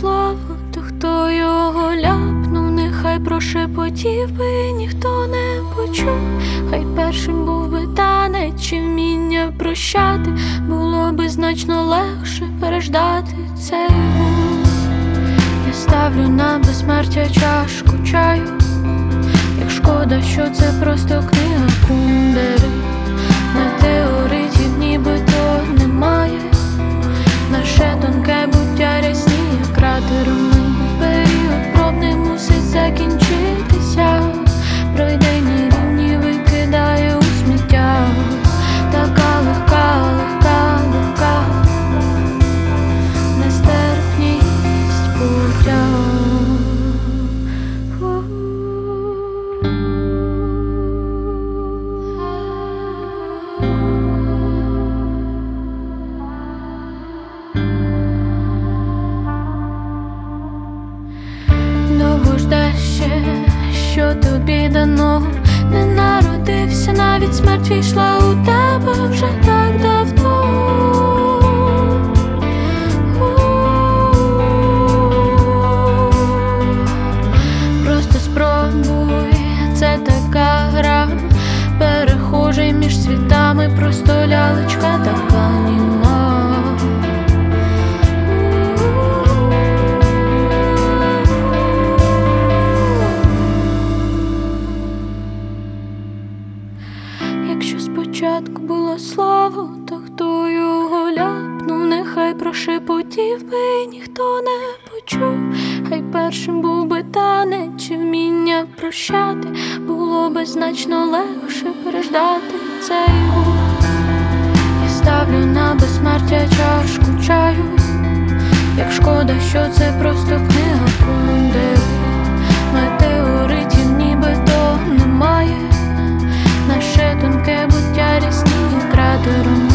слово, то хто його ляпнув, нехай прошепотів би, ніхто не почув. Хай першим був би танець, чи вміння прощати, було би значно легше переждати цей гул. Я ставлю на безсмертя чашку чаю, як шкода, що це просто книга Кундери. Метеоритів нібито немає, наше тонке буття рясніє кратерами. Період пробний мусить закінчитися, пройдені рівні викидає у сміття. Така легка, легка, легка нестерпність буття. Довго ждеш ще, що тобі дано, не народився, навіть смерть війшла у тебе вже так давно. Просто спробуй, це така гра, перехожий між світами, просто лялечка така німа. Якщо спочатку було слово, то хто його ляпнув, нехай прошепотів би, ніхто не почув. Хай першим був би танець, чи вміння прощати, було би значно легше переждати цей гул. Я ставлю на безсмертя чашку чаю, як шкода, що це просто книга Кундери. Метеоритів нібито немає, наше тонке буття рясніє кратером.